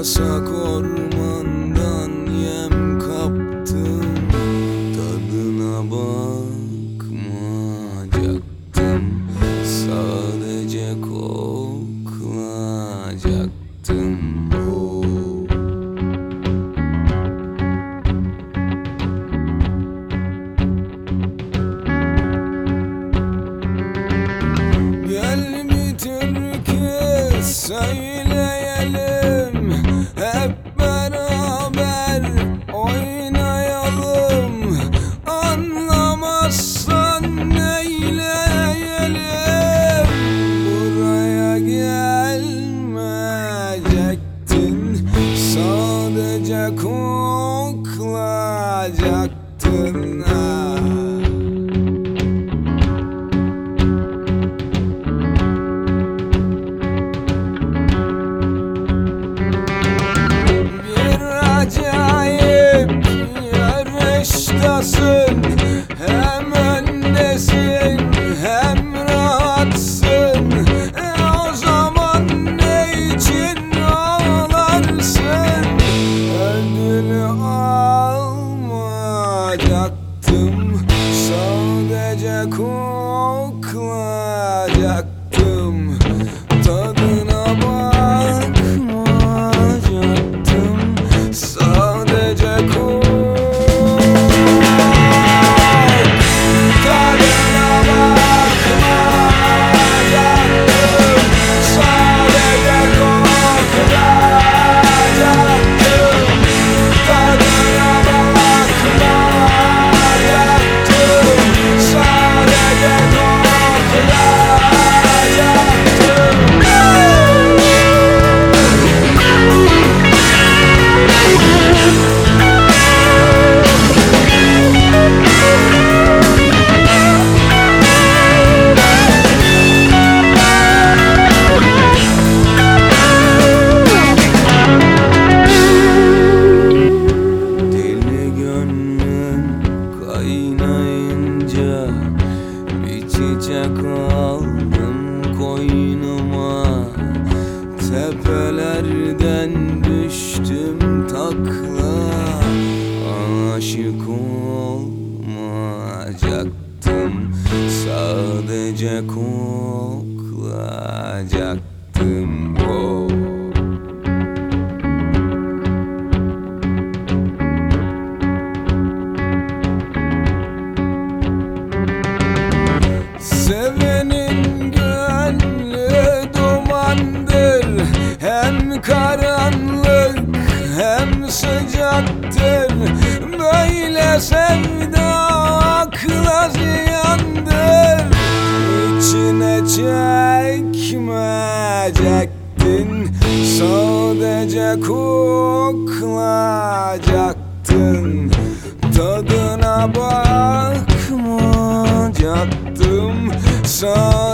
yasak ormandan yem kaptım. Tadına bakmayacaktım, sadece koklayacaktım. Gel bir türkü söyleyelim, hep beraber oynayalım. Anlamazsan neyleyelim? Buraya gelmeyecektin, sadece koklayacaktın. Acayip yarıştasın, hem öndesin hem rahatsın. O zaman ne için ağlarsın? Ödülü almayacaktım, sadece koklayacaktım. Tadına bakmayacaktım, sadece kok. Tadına bakmayacaktım, sadece koklayacaktım. Tadına bakmayacaktım, sadece kaynayınca bir çiçek aldım koynuma. Tepelerden düştüm takla, aşık olmayacaktım, sadece koklayacaktım. Sevenin gönlü dumandır, hem karanlık hem sıcaktır. Böyle sevda akla ziyandır, İçine çekmeyecektin, sadece koklayacaktın. Tadına bakmayacaktım, sadece